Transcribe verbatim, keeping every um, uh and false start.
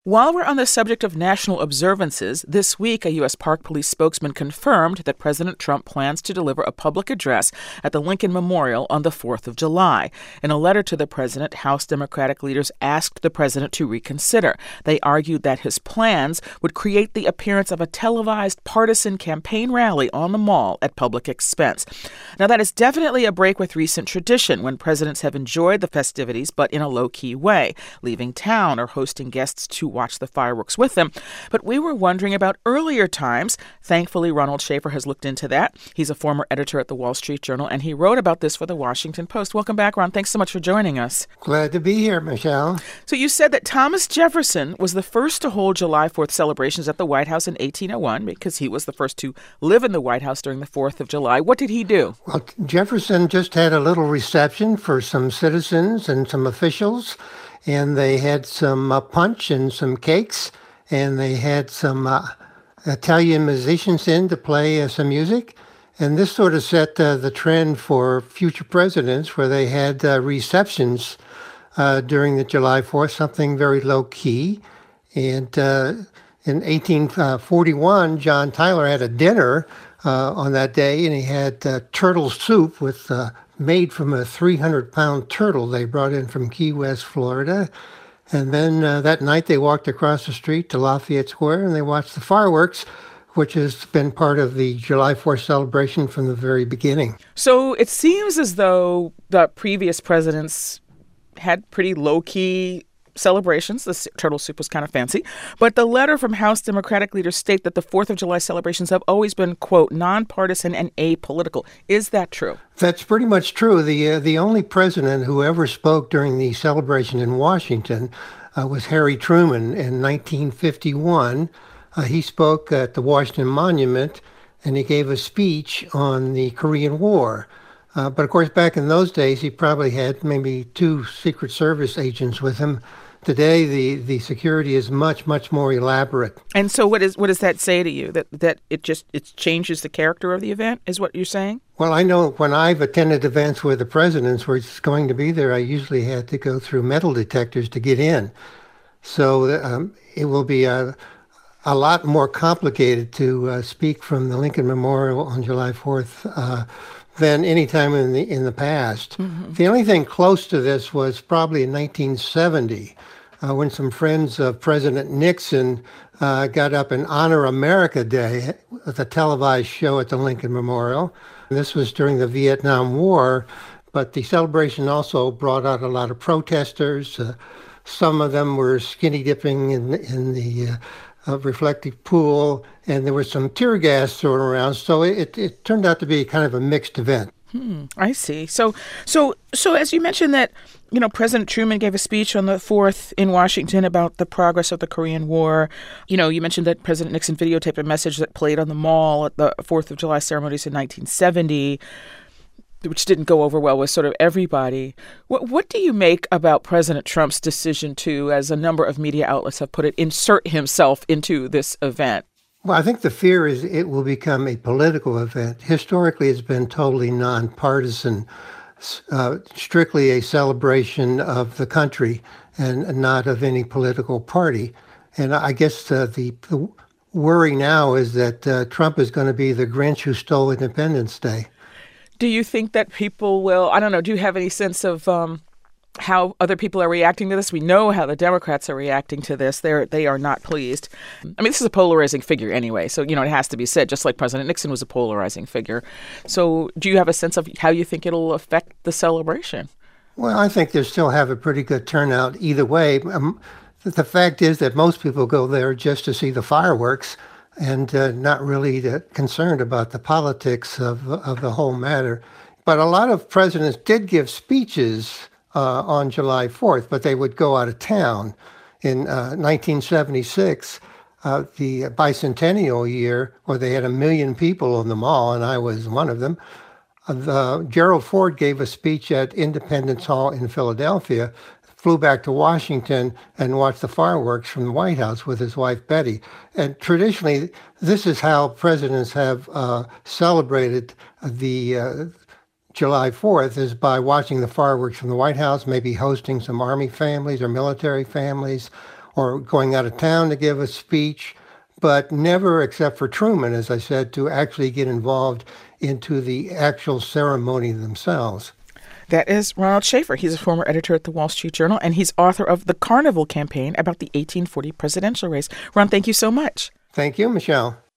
While we're on the subject of national observances, this week a U S Park Police spokesman confirmed that President Trump plans to deliver a public address at the Lincoln Memorial on the fourth of July. In a letter to the president, House Democratic leaders asked the president to reconsider. They argued that his plans would create the appearance of a televised partisan campaign rally on the Mall at public expense. Now, that is definitely a break with recent tradition when presidents have enjoyed the festivities, but in a low-key way, leaving town or hosting guests to watch the fireworks with them. But we were wondering about earlier times. Thankfully, Ronald Schaefer has looked into that. He's a former editor at the Wall Street Journal, and he wrote about this for the Washington Post. Welcome back, Ron. Thanks so much for joining us. Glad to be here, Michelle. So you said that Thomas Jefferson was the first to hold July fourth celebrations at the White House in eighteen oh one because he was the first to live in the White House during the fourth of July. What did he do? Well, Jefferson just had a little reception for some citizens and some officials, and they had some uh, punch and some cakes, and they had some uh, Italian musicians in to play uh, some music. And this sort of set uh, the trend for future presidents, where they had uh, receptions uh, during the July fourth, something very low-key. And uh, in eighteen forty-one, John Tyler had a dinner uh, on that day, and he had uh, turtle soup with uh, made from a three hundred pound turtle they brought in from Key West, Florida. And then uh, that night they walked across the street to Lafayette Square and they watched the fireworks, which has been part of the July fourth celebration from the very beginning. So it seems as though the previous presidents had pretty low-key celebrations. The turtle soup was kind of fancy. But the letter from House Democratic leaders state that the fourth of July celebrations have always been, quote, nonpartisan and apolitical. Is that true? That's pretty much true. The uh, the only president who ever spoke during the celebration in Washington uh, was Harry Truman in nineteen fifty-one. Uh, he spoke at the Washington Monument, and he gave a speech on the Korean War. Uh, but, of course, back in those days, he probably had maybe two Secret Service agents with him. Today, the, the security is much, much more elaborate. And so what is what does that say to you? That that it just it changes the character of the event, is what you're saying? Well, I know when I've attended events where the presidents were going to be there, I usually had to go through metal detectors to get in. So um, it will be a, a lot more complicated to uh, speak from the Lincoln Memorial on July fourth uh, than any time in the in the past. Mm-hmm. The only thing close to this was probably in nineteen seventy, uh, when some friends of President Nixon uh, got up and Honor America Day with a televised show at the Lincoln Memorial. This was during the Vietnam War, but the celebration also brought out a lot of protesters. Uh, some of them were skinny dipping in, in the uh, uh, reflective pool, and there was some tear gas thrown around. So it, it turned out to be kind of a mixed event. Hmm, I see. So, so, so as you mentioned that, you know, President Truman gave a speech on the fourth in Washington about the progress of the Korean War. You know, you mentioned that President Nixon videotaped a message that played on the Mall at the fourth of July ceremonies in nineteen seventy, which didn't go over well with sort of everybody. What, what do you make about President Trump's decision to, as a number of media outlets have put it, insert himself into this event? Well, I think the fear is it will become a political event. Historically, it's been totally nonpartisan, uh, strictly a celebration of the country and not of any political party. And I guess uh, the, the worry now is that uh, Trump is going to be the Grinch who stole Independence Day. Do you think that people will, I don't know, do you have any sense of um, how other people are reacting to this? We know how the Democrats are reacting to this. They're, they are not pleased. I mean, this is a polarizing figure anyway, so, you know, it has to be said, just like President Nixon was a polarizing figure. So do you have a sense of how you think it'll affect the celebration? Well, I think they still have a pretty good turnout either way. Um, the fact is that most people go there just to see the fireworks and uh, not really uh, concerned about the politics of of the whole matter. But a lot of presidents did give speeches uh, on July fourth, but they would go out of town. In uh, nineteen seventy-six, uh, the bicentennial year, where they had a million people on the Mall, and I was one of them, uh, the, Gerald Ford gave a speech at Independence Hall in Philadelphia, flew back to Washington and watched the fireworks from the White House with his wife, Betty. And traditionally, this is how presidents have uh, celebrated the uh, July fourth, is by watching the fireworks from the White House, maybe hosting some Army families or military families, or going out of town to give a speech, but never, except for Truman, as I said, to actually get involved into the actual ceremony themselves. That is Ronald Schaefer. He's a former editor at the Wall Street Journal, and he's author of The Carnival Campaign about the eighteen forty presidential race. Ron, thank you so much. Thank you, Michelle.